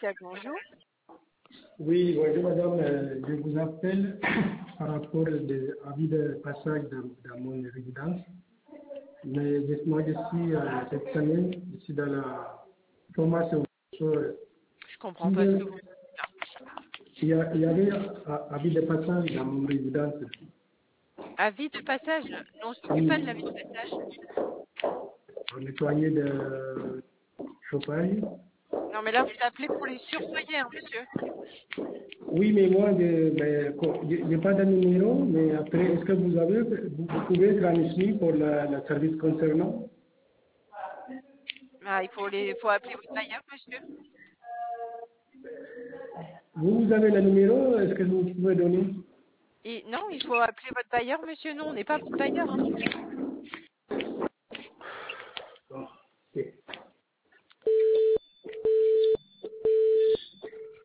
social, bonjour. Oui, bonjour madame. Je vous appelle par rapport à l'avis de passage dans mon résidence. Mais moi, je suis cette semaine, je suis dans la formation. Je comprends pas ce que vous... Il y avait un avis de passage dans mon résidence. Avis de passage? Non, on ne s'occupe pas de l'avis de passage. On nettoyait de chauffage. Non, mais là, vous appelez pour les surloyers, hein, monsieur. Oui, mais moi, je n'ai pas de numéro, mais après, est-ce que vous pouvez transmettre pour le service concernant? Ah, il faut appeler votre bailleur, monsieur. Vous avez le numéro, est-ce que vous pouvez donner? Non, il faut appeler votre bailleur, monsieur. Non, on n'est pas votre bailleur, hein.